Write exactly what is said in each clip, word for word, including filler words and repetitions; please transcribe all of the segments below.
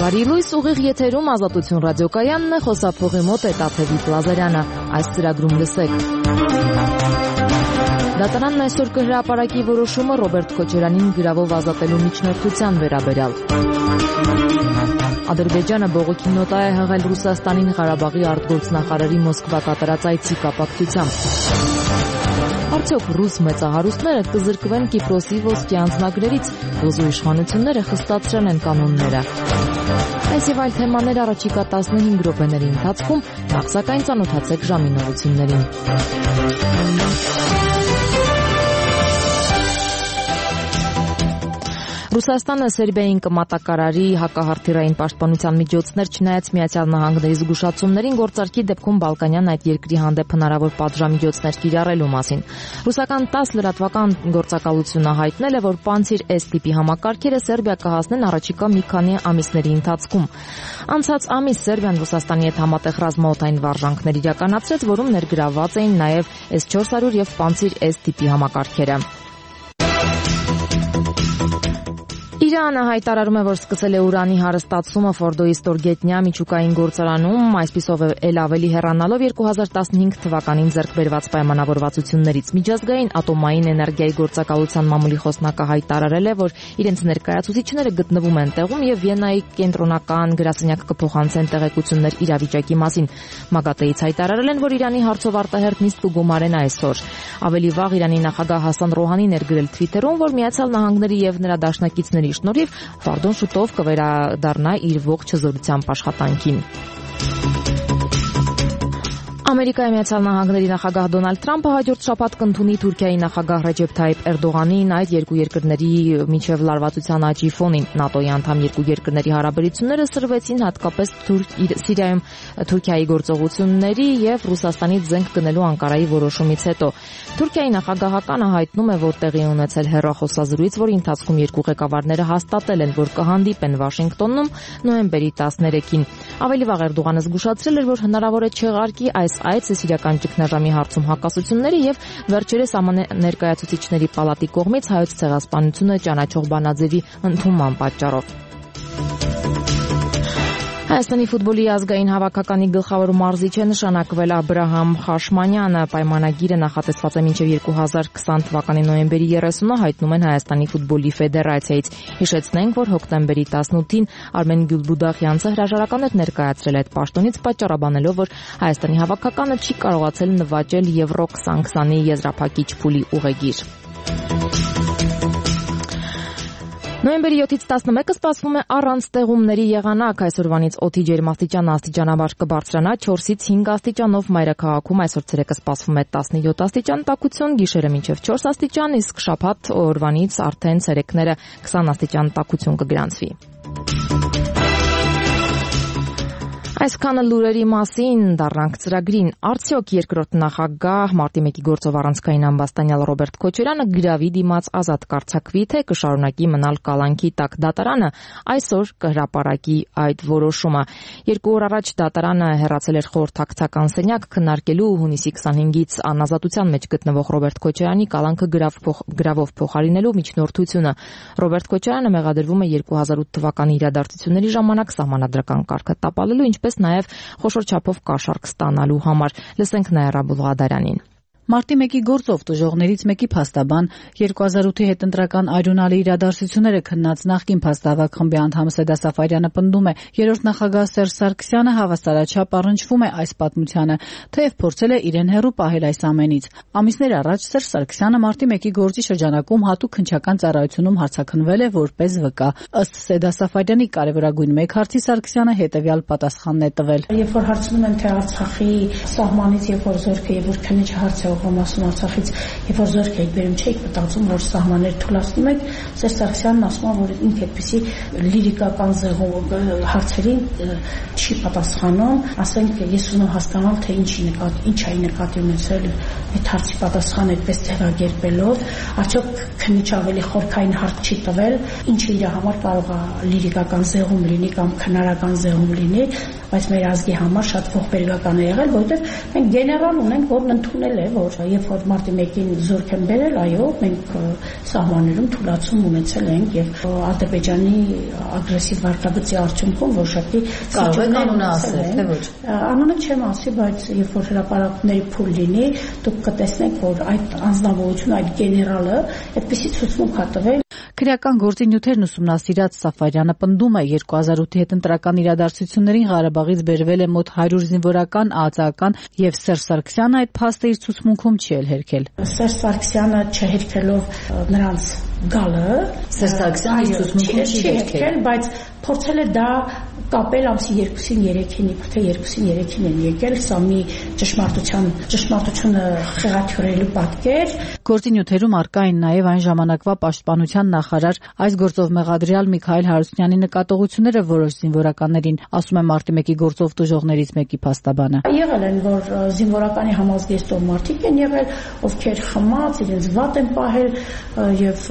Բարի լույս, ուղիղ եթերում Ազատություն ռադիոկայանն է, խոսափողի մոտ է Տաթևիկ Լազարյանը, այս ծրագրում լսեք։ Դատարանն այսօր կհրապարակի որոշումը Ռոբերտ Քոչարյանին գրավով ազատելու միջնորդության վերաբերյալ։ Ադրբեջանը բողոքի նոտա է հղել Ռուսաստանին Ղարաբաղի արտգործնախարարի Մոսկվա կատարած այցի կապակցությամբ։ Արդյոք ռուս մեծահարուստները կզրկվեն Կիպրոսի ոսկե անձնագրերից, Ոզու իշխանությունները խստացրել են կանոնները։ Այս եւ այլ թեմաներ առաջիկա տասնհինգ րոպեների ընթացքում, նախ սակայն ծանոթացեք ժամի նորություններին։ Ռուսաստանը Սերբիային կմատակարարի հակահարթիռային պաշտպանության միջոցներ, չնայած Միացյալ Նահանգների զգուշացումներին, գործարքի դեպքում Բալկանյան այդ երկրի հանդեպ հնարավոր պատժամիջոցներ կիրառելու մասին։ Ռուսական տաս լրատվական գործակալությունը հայտնել է, որ Պանցիր S տիպի համակարգերը Սերբիա կհասնեն առաջիկա մի քանի ամիսների ընթացքում։ Անցած ամիս Սերբիան Ռուսաստանի հետ համատեղ ռազմաօդային վարժանքներ իրականացրեց, որում ներգրավված էին նաև S չորս հարյուր եւ Պանցիր S տիպի համակարգերը։ Իրանը հայտարարում է, որ սկսել է ուրանի հարստացումը Ֆորդոյի ստորգետնյա միջուկային գործարանում, այսպիսով էլ ավելի հեռանալով երկու հազար տասնհինգ թվականին ձեռք բերված պայմանավորվածություններից։ Միջազգային ատոմային էներգիայի գործակալության մամուլի խոսնակը հայտարարել է, որ իրենց ներկայացուցիչները գտնվում են տեղում եւ Վիեննայի կենտրոնական գրասենյակ կփոխանցեն տեղեկություններ իրավիճակի մասին։ ՄԱԳԱՏԷ-ից հայտարարել են, որ Իրանի հարցով արտահերթ նիստ կգումարեն այսօր։ Ավելի վաղ Իրանի նախագահ Հասան Ռոհանին ներգրել Թվիթերում, որ Միացյալ Նահանգների եւ նրա դաշնակիցների շնորհիվ Ֆարդոն շուտով կվերադառնա իր ողջ հզորությամբ աշխատանքին։ Ամերիկայի Միացյալ Նահանգների նախագահ Դոնալդ Թրամփը հաջորդ շաբաթ կընդունի Թուրքիայի նախագահ Ռեջեփ Թայիփ Էրդողանին այդ երկու երկրների միջև լարվածության աճի ֆոնին։ ՆԱՏՕ-ի անդամ երկու երկրների հարաբերությունները սրվեցին հատկապես Սիրիայում Թուրքիայի գործողությունների եւ Ռուսաստանից զենք գնելու Անկարայի որոշումից հետո։ Թուրքիայի նախագահականը հայտնում է, որ տեղի ունեցել հեռախոսազրույց, որի ընթացքում երկու ղեկավարները հաստատել են, որ կհանդիպեն Վաշինգտոնում նոյեմբերի տասներեքին։ Ավելի վաղ Էրդողանը զգուշացրել էր, որ հնարավոր է չեղարկի այս այցը սիրիական ճգնաժամի հարցում հակասությունների եւ վերջերս ԱՄՆ ներկայացուցիչների պալատի կողմից հայոց ցեղասպանությունը ճանաչող բանաձևի ընդունման պատճառով։ Հայաստանի ֆուտբոլի ազգային հավաքականի գլխավոր մարզիչ է նշանակվել Աբրահամ Խաշմանյանը։ Պայմանագիրը նախատեսված է մինչև երկու հազար քսան թվականի նոյեմբերի երեսունը, հայտնում են Հայաստանի ֆուտբոլի ֆեդերացիայից։ Հիշեցնենք, որ հոկտեմբերի տասնութին Արմեն Գյուլբուդախյանցը հրաժարական էր ներկայացրել այդ պաշտոնից, պատճառաբանելով, որ Հայաստանի հավաքականը չի կարողացել նվաճել Եվրո քսան քսանի եզրափակիչ փուլի ուղեգիր։ Նոյեմբերի յոթից տասնմեկը սպասվում է առանց տեղումների եղանակ։ Այսօրվանից օդի ջերմաստիճանը աստիճանաբար կբարձրանա չորսից հինգ աստիճանով, մայրաքաղաքում այսօր ցերեկը սպասվում է տասնյոթ աստիճան տաքություն, գիշերը մինչև չորս աստիճան, իսկ շաբաթ օրվանից արդեն ցերեկները քսան աստիճան տաքություն կգրանցվի։ Այսքանը լուրերի մասին, դառնանք ծրագրին։ Արդյոք երկրորդ նախագահ մարտի մեկի գործով առանցքային ամբաստանյալ Ռոբերտ Քոչարյանը գրավի դիմաց ազատ կարձակվի, թե կշարունակի մնալ կալանքի տակ։ Դատարանը այսօր կհրապարակի այդ որոշումը։ Երկու օր առաջ դատարանը հեռացել էր խորհրդակցական սենյակ քննարկելու հունիսի քսանհինգից անազատության մեջ գտնվող Ռոբերտ Քոչարյանի կալանքը գրավով փոխարինելու միջնորդությունը։ Ռոբերտ Քոչարյանը մեղադրվում է երկու հազար ութ թվականի իրադարձությունների ժամանակ սահմանադրական կարգը տապալելու, ինչպես նաև խոշոր չափով կաշառք ստանալու համար։ Լսենք Նաիրա Բուլղադարյանին։ Մարտի մեկի գործով տուժողներից մեկի փաստաբան երկու հազար ութի հետընտրական այրունալի իրադարձությունները քննած նախկին փաստավակ խմբի անդամ Սեդա Սաֆարյանը պնդում է, երրորդ նախագահ Սերժ Սարգսյանը հավասարաչափ առնչվում է այս պատմությանը, թեև փորձել է իրեն հեռու պահել այս ամենից։ Ամիսներ առաջ Սերժ Սարգսյանը մարտի մեկի գործի շրջանակում հատուկ հնչական ծառայությունում հարցաքննվել է որպես վկա։ Ըստ Սեդա Սաֆարյանի կարևորագույն մեկ հարցի Սարգսյանը հետևյալ պատասխանն է տվել։ Երբ որ հարցնում են թե Արցախի սահմանից երբ որ զորքը եւ որ քննիչը հարց է ասում Արցախից, երբ որ զորք եք բերում, չէիք մտածում, որ սահմաններ թուլացնում եք, Սերժ Սարգսյանն ասում է, որ ինքը այդպիսի լիրիկական զեղով հարցերին չի պատասխանում, ասենք ես ուզում եմ հասկանալ, թե ինչի նկատի, ինչ է նկատի ունեցել այդ հարցի պատասխանը այդպես ձևակերպելով, արդյոք քննիչ ավելի խորքային հարց չի տվել, ինչը իր համար կարող է լիրիկական զեղում լինի կամ քնարական զեղում լինի, բայց մեր ազգի համար շատ ողբերգական է եղել, որովհետև մենք գեներալ ունենք, որն ընդունել է, որ որ երբ որ մարտի մեկին զորք են բերել, այո, մենք սահմաններում թուլացում ունեցել ենք եւ Ադրբեջանի ագրեսիվ վարքագծի արդյունքում որոշակի կարող է կանոնը ասել, թե ոչ։ Անունը չեմ ասի, բայց երբ որ հրապարակումների փուլ լինի, դուք կտեսնեք, որ այդ անձնավորությունը, այդ գեներալը այդպիսի ցուցմունք է տվել։ Քրեական գործի նյութերն ուսումնասիրած Սաֆարյանը պնդում է երկու հազար ութի հետընտրական իրադարձություններին Ղարաբաղից բերվել է մոտ հարյուր զինվորական, ԱԱԾ-ական եւ Սերժ Սարգսյանը այդ փաստը իր ցուցմունքում չի էլ հերքել։ Սերժ Սարգսյանը չհերքելով նրանց գալը, Սերժ Սարգսյանը իր ցուցմունքում չի հերքել, բայց փորձել է դա կապել ամսի երկուսին երեքին, իբրթե երկուսին երեքին են եկել, սա մի ճշմարտության ճշմարտությունը խեղաթյուրելու պատկեր։ Գործի նյութերում առկա են նաև այն ժամանակվա պաշտպանության նախարար այս գործով մեղադրյալ Միքայել Հարությունյանի նկատողությունները որոշ զինվորականներին, ասում է մարտի մեկի գործով տուժողներից մեկի փաստաբանը։ Եղել են, որ զինվորականի համազգեստով մարդիկ են եղել, ովքեր խմած, իրենց վատ են պահել եւ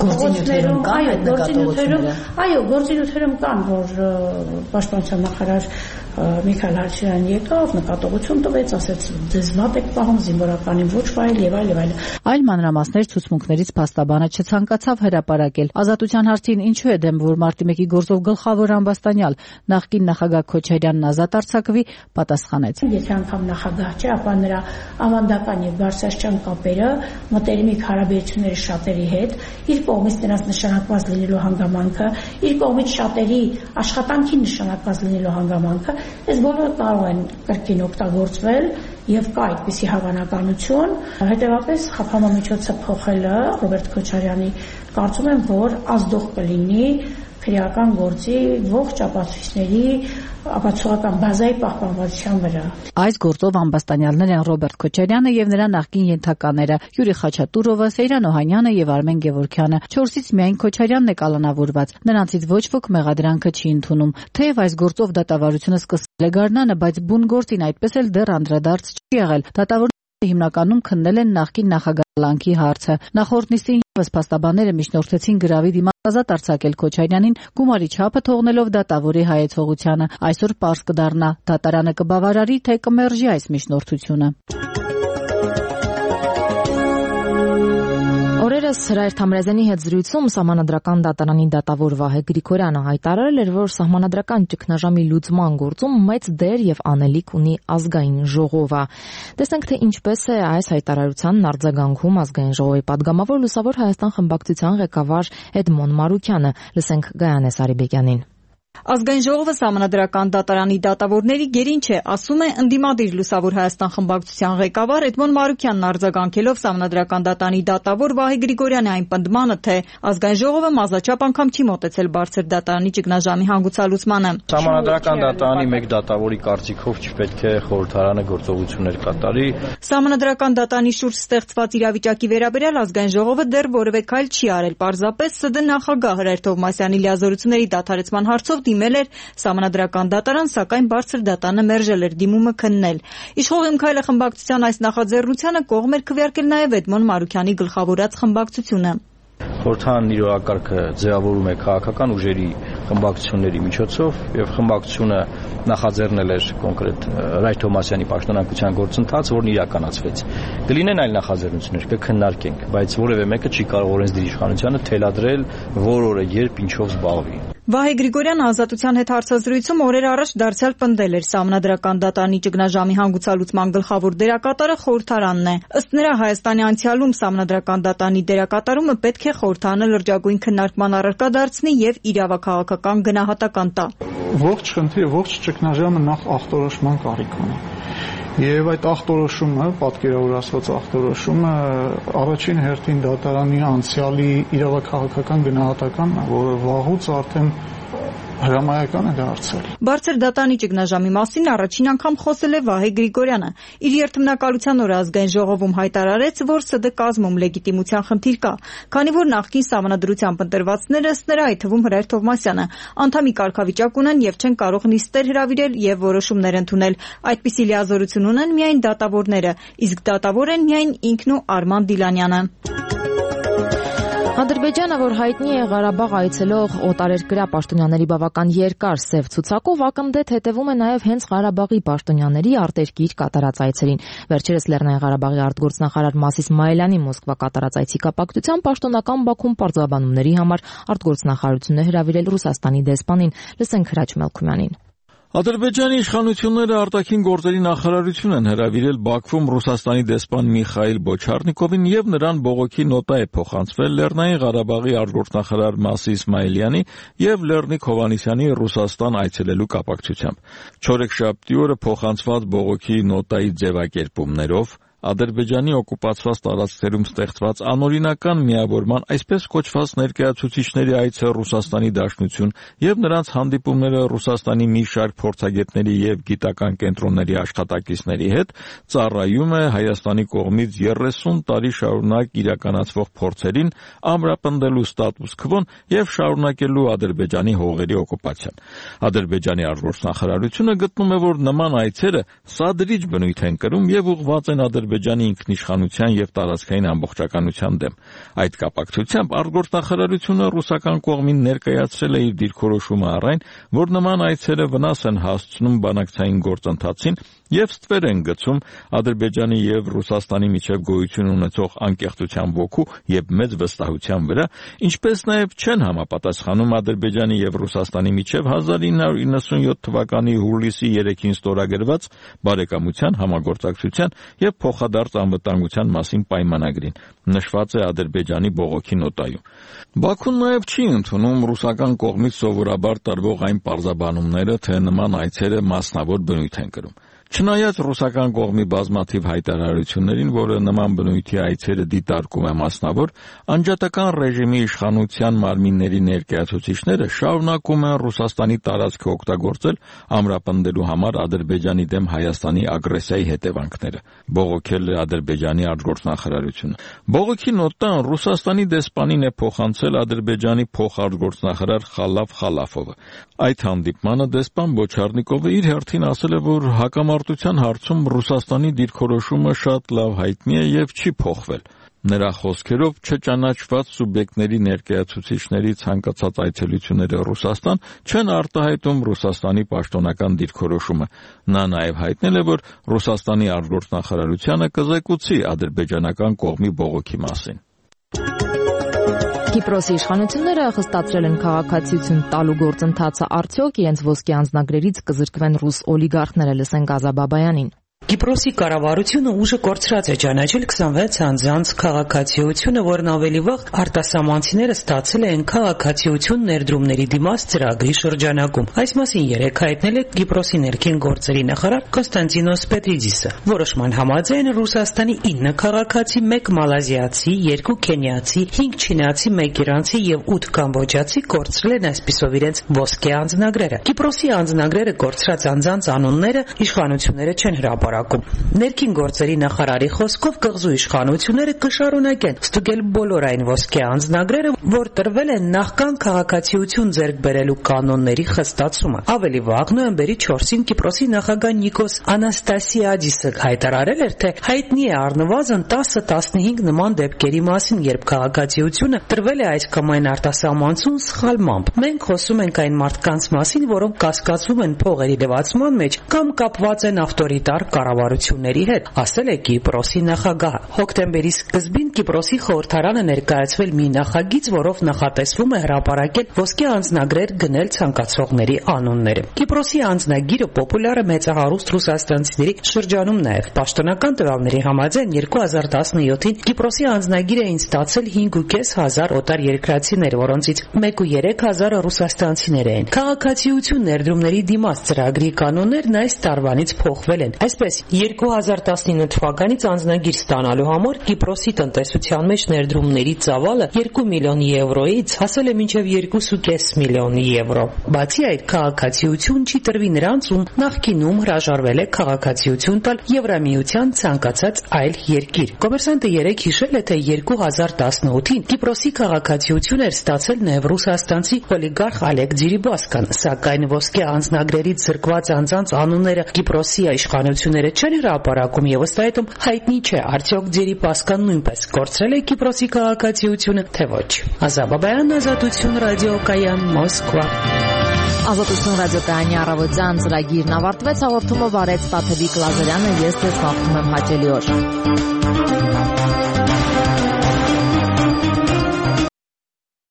գործի նյութերում կան այդ նկատողությունները։ Այո, գործի նյութերում կան, որ Պաշտպանության նախարար Միքայել Հարությունյանն եկավ, նկատողություն տվեց, ասեց ձեզ վատ եք պահում, զինվորականին ոչ պահել եւ այլ եւ այլ։ Այլ մանրամասներ ցուցմունքներից փաստաբանը չցանկացավ հրապարակել։ Ազատության հարցին ինչու է դեմ, որ մարտի մեկի գործով գլխավոր ամբաստանյալ նախկին նախագահ Քոչարյանն ազատ արձակվի, պատասխանեց։ Եթե անգամ նախագահ չէ, ապա նրա ավանդական եւ բարձրաստիճան կապերը, մտերիմիկ հարաբերությունները շատերի հետ, իր կողմից նրանց նշանակված լինելու հանգամանքը, իր կողմից շատերի աշխատանքի նշանակված լինելու հանգամանքը, այս բոլորը կարող են կրկին օգտագործվել եւ կա այդպիսի հավանականություն։ Հետեւաբար խափանամիջոցը փոխելը Ռոբերտ Քոչարյանի կարծում եմ, որ ազդող կլինի քրեական գործի ողջ ապացույցների ապացուցողական բազայի պահպանվածության վրա։ Այս գործով ամբաստանյալներ են Ռոբերտ Քոչարյանը եւ նրա նախկին ենթակաները Յուրի Խաչատուրովը, Սեյրան Օհանյանը եւ Արմեն Գևորգյանը։ Չորսից միայն Քոչարյանն է կալանավորված։ Նրանցից ոչ ոք մեղադրանքը չի ընդունում։ Թեև այս գործով դատավարությունը սկսել է գարնանը, բայց բուն գործին այդպես էլ դեռ անդրադարձ չի եղել։ Դատավորները հիմնականում քննել են նախկին նախագահալանքի հարցը։ Նախորդ նիստին ևս փաստաբանները միջնորդեցին գրավի դիմաց ազատ արձակել Քոչարյանին, գումարի չափը թողնելով դատավորի հայեցողությանը։ Այսօր պարզ կդառնա, դատարանը կբավարարի, թե կմերժի այս միջնորդությունը։ Օրերս Հրայր Թամրազյանի հետ զրույցում Սահմանադրական դատարանի դատավոր Վահե Գրիգորյանը հայտարարել էր, որ Սահմանադրական ճգնաժամի լուծման գործում մեծ դեր եւ անելիք ունի ազգային ժողովը։ Տեսնենք, թե ինչպես է այս հայտարարությանն արձագանքում ազգային ժողովի падգամավոր Լուսավոր Հայաստան խմբակցության ղեկավար Էդմոն Մարուկյանը։ Լսենք Գայանե Սարիբեկյանին։ Ազգային ժողովը Սահմանադրական դատարանի դատավորների գերին չէ, ասում է ընդդիմադիր Լուսավոր Հայաստան խմբակցության ղեկավար Էդմոն Մարուկյանն արձագանքելով Սահմանադրական դատարանի դատավոր Վահե Գրիգորյանի այն պնդմանը, թե ազգային ժողովը մազաչափ անգամ չի մոտեցել բարձր դատարանի ճգնաժամի հանգուցալուծմանը։ Սահմանադրական դատարանի մեկ դատավորի կարծիքով չպետք է խորհրդարանը գործողություններ կատարի։ Սահմանադրական դատարանի շուրջ ստեղծված իրավիճակի վերաբերյալ ազգային ժողովը դեռ որևէ քայլ չի արել, պարզապես ՍԴ նախագահ Հրայր Թովմասյանի լիազորությունների դադարեցման հարցով դիմել էր Սահմանադրական դատարան, սակայն բարձր դատարանը մերժել էր դիմումը քննել։ Իշխող Իմ քայլը խմբակցության այս նախաձեռնությանը կողմ էր քվեարկել նաև Էդմոն Մարուկյանի գլխավորած խմբակցությունը։ Խորհրդարանն իր օրակարգը ձևավորում է քաղաքական ուժերի խմբակցությունների միջոցով եւ խմբակցությունը նախաձեռնել էր կոնկրետ Հրայր Թովմասյանի պաշտոնակության գործընթաց, որն իրականացվեց։ Կլինեն այլ նախաձեռնություններ, կքննարկենք, բայց որևէ մեկը չի կարող օրենսդիր իշխանությանը թելադրել, որ օրը երբ ինչով զբաղվի։ Վահե Գրիգորյանը Ազատության հետ հարցազրույցում օրեր առաջ դարձյալ պնդել էր Սահմանադրական դատարանի ճգնաժամի հանգուցալուծման գլխավոր դերակատարը խորհրդարանն է։ Ըստ նրա Հայաստանի անցյալում Սահմանադրական դատարանի դերակատարումը պետք է խորհրդարանը լրջագույն քննարկման առարկա դարձնի եւ իրավաքաղաքական գնահատական տա։ Ողջ խնդիրը, ողջ ճգնաժամը նախ ախտորոշման կարիք ունի։ Եվ այդ ախտորոշումը, պատկերավոր ասված ախտորոշումը առաջին հերթին դատարանի անցյալի իրավաքաղաքական գնահատականն է, որը վաղուց արդեն հրամայական է դարձել։ Բարձր դատարանի ճգնաժամի մասին առաջին անգամ խոսել է Վահե Գրիգորյանը։ Իր երթմնակալության օրը ազգային ժողովում հայտարարեց, որ ՍԴ կազմում լեգիտիմության խնդիր կա, քանի որ նախկին սահմանադրությամբ ընտրվածները, ըստ նրա, այդ թվում Հրայր Թովմասյանը, անդամի կարգավիճակ ունեն եւ չեն կարող նիստեր հրավիրել եւ որոշումներ ընդունել։ Այդպիսի լիազորություն ունեն միայն դատավորները, իսկ դատավոր են միայն ինքն ու Արման Դիլանյանը։ Ադրբեջանը, որ հայտնի է Ղարաբաղ այցելող օտարերկրյա պաշտոնյաների բավական երկար սև ցուցակով, ակնհայտ հետևում է նաև հենց Ղարաբաղի պաշտոնյաների արտերկիր կատարած այցերին։ Վերջերս Լեռնային Ղարաբաղի արտգործնախարար Մասիս Սմայելյանի Մոսկվա կատարած այցի կապակցությամբ պաշտոնական Բաքուն պարզաբանումների համար արտգործնախարարությունը հրավիրել Ռուսաստանի դեսպանին։ Լսենք Հրաչ Մելքումյանին։ Ադրբեջանի իշխանությունները արտաքին գործերի նախարարություն են հրավիրել Բաքվում Ռուսաստանի դեսպան Միխայիլ Բոչարնիկովին եւ նրան բողոքի նոտա է փոխանցվել Լեռնային Ղարաբաղի արտգործնախարար Մասի Իսմայելյանի եւ Լեռնիկ Հովհաննիսյանի Ռուսաստան այցելելու կապակցությամբ։ Չորեքշաբթի օրը փոխանցված բողոքի նոտայի ձևակերպումներով Ադրբեջանի օկուպացված տարածքներում ստեղծված անօրինական միավորման այսպես կոչված ներկայացուցիչների այցը Ռուսաստանի Դաշնություն եւ նրանց հանդիպումները Ռուսաստանի մի շարք փորձագետների եւ գիտական կենտրոնների աշխատակիցների հետ ծառայում է Հայաստանի կողմից երեսուն տարի շարունակ իրականացվող փորձերին ամրապնդելու ստատուս քվոն եւ շարունակելու Ադրբեջանի հողերի օկուպացիան։ Ադրբեջանի արտգործնախարարությունը գտնում է, որ նման այցերը սադրիչ բնույթ են կրում եւ ուղղված են Ադրբեջանի ինքնիշխանության եւ տարածքային ամբողջականության դեմ։ Այդ կապակցությամբ արտգործնախարարությունը ռուսական կողմին ներկայացրել է իր դիրքորոշումը առ այն, որ նման այցերը վնաս են հասցնում բանակցային գործընթացին եւ ստվեր են գցում Ադրբեջանի եւ Ռուսաստանի միջև գոյություն ունեցող անկեղծության ոգու եւ մեծ վստահության վրա, ինչպես նաեւ չեն համապատասխանում Ադրբեջանի եւ Ռուսաստանի միջև հազար ինը հարյուր իննսունյոթ թվականի հուլիսի երեքին ստորագրված բարեկամության, համագործակցության եւ փոխադարձ անվտանգության մասին պայմանագրին, նշված է Ադրբեջանի բողոքի նոտայում։ Բաքուն նաեւ չի ընդունում ռուսական կողմից սովորաբար տրվող այն պարզաբանումները, թե նման այցերը մասնավոր բնույթ են կրում։ Չնայած ռուսական կողմի բազմաթիվ հայտարարություններին, որը նման բնույթի այցերը դիտարկում է մասնավոր, անջատական ռեժիմի իշխանության մարմինների ներկայացուցիչները շարունակում են Ռուսաստանի տարածքը օգտագործել ամրապնդելու համար Ադրբեջանի դեմ Հայաստանի ագրեսիայի հետևանքները, բողոքել է Ադրբեջանի արտգործնախարարությունը։ Բողոքի նոտան Ռուսաստանի դեսպանին է փոխանցել Ադրբեջանի փոխարտգործնախարար Խալաֆ Խալաֆովը։ Այդ հանդիպմանը դեսպան Բոչարնիկովը իր հերթին ասել է, որ հակամարտության հարցում Ռուսաստանի դիրքորոշումը շատ լավ հայտնի է եւ չի փոխվել։ Նրա խոսքերով չճանաչված սուբյեկտների ներկայացուցիչների ցանկացած այցելությունները Ռուսաստան չեն արտահայտում Ռուսաստանի պաշտոնական դիրքորոշումը։ Նա նաև հայտնել է, որ Ռուսաստանի արտգործնախարարությունը կզեկուցի ադրբեջանական կողմի բողոքի մասին։ Կիպրոսի իշխանությունները խստացրել են քաղաքացիություն տալու գործընթացը, արդյոք իրենց ոսկե անձնագրերից կզրկվեն ռուս օլիգարխները, լսենք Ազա Բաբայանին։ Կիպրոսի կառավարությունը ուժը կորցրած է ճանաչել քսանվեց անձանց քաղաքացիությունը, որն ավելի վաղ արտասահմանցիները ստացել են քաղաքացիություն ներդրումների դիմաց ծրագրի շրջանակում։ Այս մասին երեկ հայտնել է Կիպրոսի ներքին գործերի նախարար Կոնստանտինոս Պետրիդիսը։ Որոշման համաձայն Ռուսաստանի ինը քաղաքացի, մեկ մալազիացի, երկու քենիացի, հինգ չինացի, մեկ իրանցի եւ ութ կամբոջացի կորցրել են այսպիսով իրենց ոսկե անձնագրերը։ Կիպրոսի անձնագրերը կորցրած անձանց անունները իշխանությունները չեն հրապարակում։ Ներքին գործերի նախարարի խոսքով կղզու իշխանությունները կշարունակեն ստուգել բոլոր այն ոսկե անձնագրերը, որ տրվել են նախքան քաղաքացիություն ձեռք բերելու կանոնների խստացումը։ Ավելի վաղ նոյեմբերի չորսին Կիպրոսի նախագահ Նիկոս Անաստասիադիսը հայտարարել էր, թե հայտնի է առնվազն տասը տասնհինգ նման դեպքերի մասին, երբ քաղաքացիությունը տրվել է այս կամ այն արտասահմանցուն սխալմամբ։ Մենք խոսում ենք այն մարդկանց մասին, որոնք կասկածում են փողերի լվացման մեջ կամ կապված են ավտորիտար կառավարությունների հետ, ասել է Կիպրոսի նախագահը։ Հոկտեմբերի սկզբին Կիպրոսի խորհրդարանը ներկայացվել մի նախագիծ, որով նախատեսվում է հրապարակել ոսկե անձնագրեր գնել ցանկացողների անունները։ Կիպրոսի անձնագիրը պոպուլյար է մեծահարուստ ռուսաստանցիների շրջանում նաև։ Պաշտոնական տվյալների համաձայն երկու հազար տասնյոթին Կիպրոսի անձնագիր էին ստացել հինգ ու կես հազար օտար երկրացիներ, որոնցից մեկ ու երեք հազարը ռուսաստանցիներ էին։ Քաղաքացիություն ներդրումների դիմաց ծրագրի կանոններն այս տարվանից փոխվել են։ Այսպես, երկու հազար տասնինը թվականից անձնագիր ստանալու համար Կիպրոսի տնտեսության մեջ ներդրումների ծավալը երկու միլիոն եվրոից հասել է մինչև երկու ու կես միլիոն եվրո։ Բացի այդ, քաղաքացիություն չի տրվի նրանց, ում նախկինում հրաժարվել է քաղաքացիություն տալ Եվրամիության ցանկացած այլ երկիր։ Կոմերսանտը երեկ հիշել է, թե երկու հազար տասնութին Կիպրոսի քաղաքացիություն էր ստացել նաև ռուսաստանցի օլիգարխ Ալեկ Ձիրիբասկան, սակայն ոսկե անձնագրերից զրկված անձանց անունները Կիպրոսի իշխանությունները ազատությունները չեն հրապարակում եւ ըստ այդմ հայտնի չէ արդյոք Դերիպասկան նույնպես կորցրել է Կիպրոսի քաղաքացիությունը թե ոչ։ Ազաբաբայան, Ազատություն ռադիոկայան, Մոսկվա։ Ազատություն ռադիոկայանի առավոտյան ծրագիրն ավարտվեց, հաղորդումը վարեց Տաթևիկ Լազարյանը, ես ձեզ հաղթում եմ հաճելի օր։